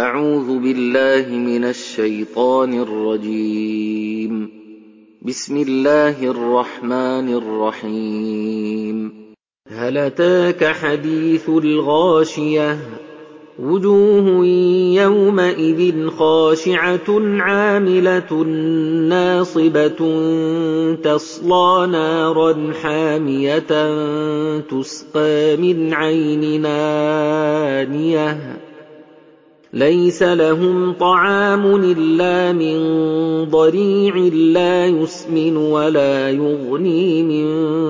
أعوذ بالله من الشيطان الرجيم. بسم الله الرحمن الرحيم. هل أتاك حديث الغاشية؟ وجوه يومئذ خاشعة عاملة ناصبة تصلى نارا حامية تسقى من عين آنية ليس لهم طعام إلا من ضريع لا يسمن ولا يغني من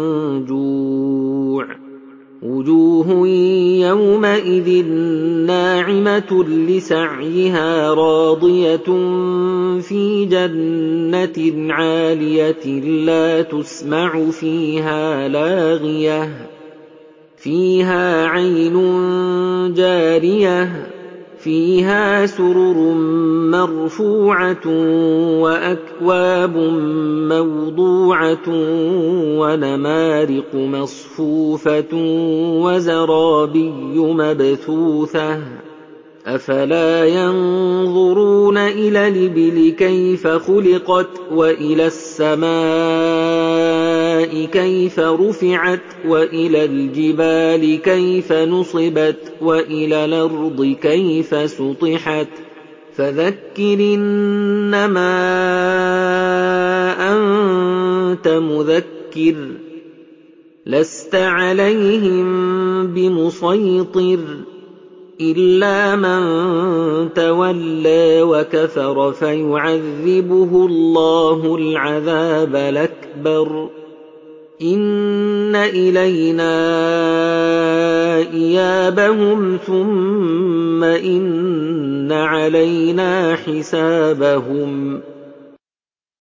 جوع. وجوه يومئذ ناعمة لسعيها راضية في جنة عالية لا تسمع فيها لاغية فيها عين جارية فيها سرر مرفوعة وأكواب موضوعة ونمارق مصفوفة وزرابي مبثوثة أفلا ينظرون إلى الإبل كيف خلقت وإلى السماء كيف رفعت وإلى الجبال كيف نصبت وإلى الأرض كيف سطحت فذكر إنما أنت مذكر لست عليهم بمسيطر إلا من تولى وكفر فيعذبه الله العذاب الأكبر إن إلينا إيابهم ثم إن علينا حسابهم